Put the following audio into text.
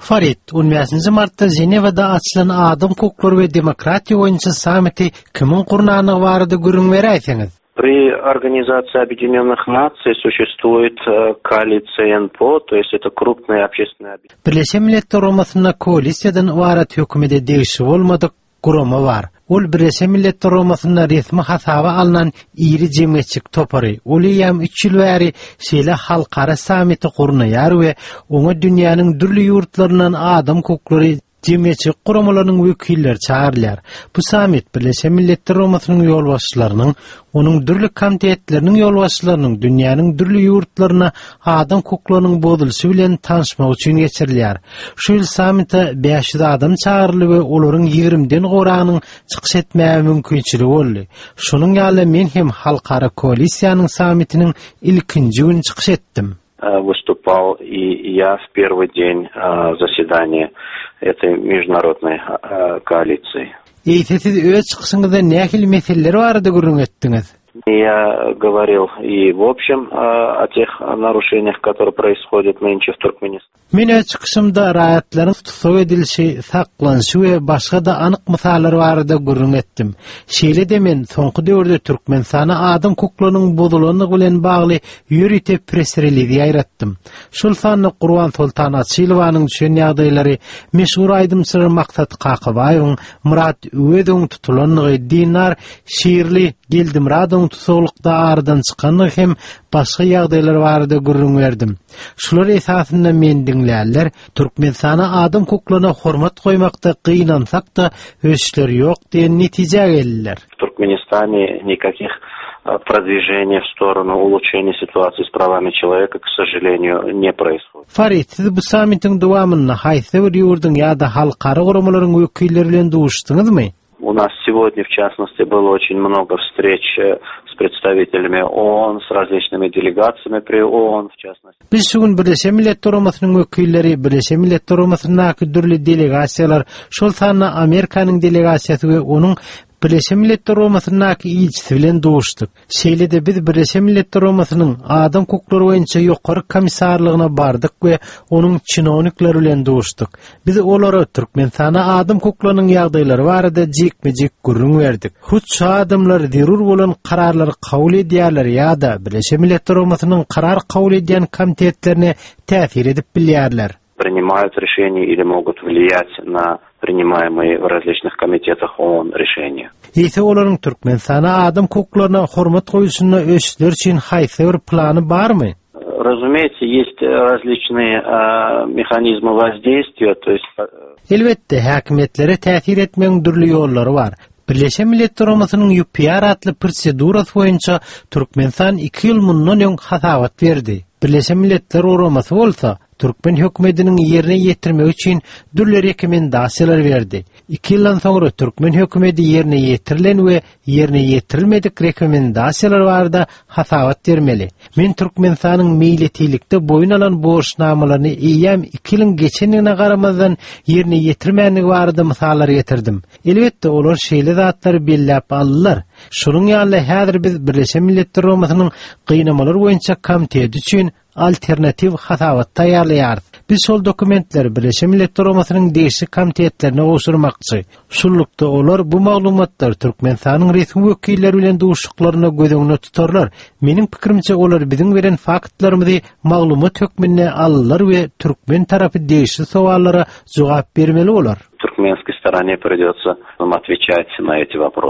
Farid, 15 martda Cenevada açılan Adam Hukukları ve Demokratiya boýunça sammiti kimin gurnagyny barada görüň beräýsiňiz? При Организации Объединенных Наций существует коалиция НПО, то есть это крупные общественные объединения. Birleşen Milletler Romasyna koalisiýadan ibaret hökümete degişi bolmadyk gurama bar. Ol Birleşen Milletler Romasyna resmi hasaba alınan iri jemgyýetçilik topary. Ol ýam 3 ýyl bäri şeýle halkara sammiti gurnaýar we oňa dünýäniň dürli ýurtlaryndan adam hukuklary jemgyýetçilik guramalarynyň wekilleri çağırlar. Bu sammit Birleşen Milletler Romasynyň ýolbaşçylarynyň, onuň dürli komitetleriniň ýolbaşçylarynyň dünýäniň dürli ýurtlaryna adam hukuklarynyň bozulşy bilen tanışmak üçin geçirilýär. Şu ýyl sammitde 500 adam çağırly we olaryň 20den goranyň çykyş etmäge mümkinçiligi boldy. Şunuň ýaly men hem halkara koalisiýanyň sammitiniň ilkinji günü çykyş etdim. Выступал и я в первый день заседания этой международной коалиции. Siz öz çykyşyňyzda nähili meseleler barada görüň etdiňiz? Я говорил и в общем о тех нарушениях, которые происходят nынче в Туркменистане. Men öz çykyşymda raýatlaryň tutsak edilişi, saklanyşy we başga da anyk misallar barada görüň etdim. Şeýle de men soňky döwürde Türkmenistana adam hukuklarynyň bozulanyny bilen bagly ýürüte presreliği ýaratdym. Şol sany Gurban Sultan Atşylowanyň düşen ýagdaýlary, meşhur aýdymçylar Maksat Kakybaýowyň, Murat Öwediň tutulanyny, Dinar Şiirli Geldimuratdyň tutuklukda aradan çykanyny hem başga ýagdaýlar barada görüň berdim. Şular esasynda men dinleýärler, Türkmenistana adam hukuklaryna hormat goýmakda gynansak da ösleri ýok diýen netije geldiler. В Туркменистане никаких продвижений в сторону улучшения ситуации с правами человека, к сожалению, не происходит. Farid, siz bu sammitiň dowamyna haýsy bir ýurdun ýa-da halkara guramalaryň wekilleri bilen duşdyňyzmy? У нас сегодня, в частности, было очень много встреч с представителями ООН, с различными делегациями при ООН, в частности. Biz şu gün Birleşen Milletler Romasynyň wekilleri, Birleşen Milletler Romasynyň dürli delegasiýalar, şol sany Amerikanyň delegasiýasy we onuň Birleşen Milletler Romasynyň ýetgisi bilen duşdyk. Şeýle de biz Birleşen Milletler Romasynyň adam hukuklary boýunça ýokary komissarlygyna bardyk we onuň çynownikleri bilen duşdyk. Biz olara Türkmenistana adam hukuklarynyň ýagdaýlary barada jekme-jek görüň berdik. Şu adamlar zerur bolan kararlary kabul edýärler ýa-da Birleşen Milletler Romasynyň karar kabul edýän komitetlerine täsir edip bilýärler. Принимают решения или могут влиять на принимаемые в различных комитетах ООН решения. Ýa-da olaryň Türkmenistana adam hukuklaryna hormat goýuşyna ösler üçin haýsy bir plany barmy? Разумеется, есть различные механизмы воздействия, то есть... Elbetde, häkimetlere täsir etmeň dürli ýollary bar. Birleşen Milletler Romasynyň UPR adly prosedurasy boýunça Türkmenistan 2 ýyl mundan öň hasabat berdi. Birleşen Milletler Romasy bolsa, Türkmen hökümetiniň ýerine ýetirmek üçin dürli rekomendasiýalar berdi. 2 ýyldan soňra Türkmen hökümeti ýerine ýetirilen we ýerine ýetirilmedik rekomendasiýalar barada hasabat bermeli. Men Türkmenistanyň meýletilikde boyun alan borçnamalaryny eýem 2 ýylyň geçenine garamazdan ýerine ýetirmänligi barada misallar getirdim. Elbetde olar şeýle zatlary belläp aldylar. Şunuň ýaly häzir biz Birleşen Milletler Romasynyň gynamalar boýunça komiteti üçin alternativ hasabat taýýarlaýar. Biz şol dokumentleri Birleşen Milletler Romasynyň degişli komitetlerine goşurmakçy. Şullukda olar bu maglumatlar Türkmenistanyň resmi wekilleri bilen duşuklaryna gözeňde tutarlar. Meniň pikirimçe olar biziň beren faktlarymyzy maglumat hökmüne alýar we Türkmen tarapy degişli sowallara jogap bermeli bolar. Туркменской стороне придется нам отвечать на эти вопросы.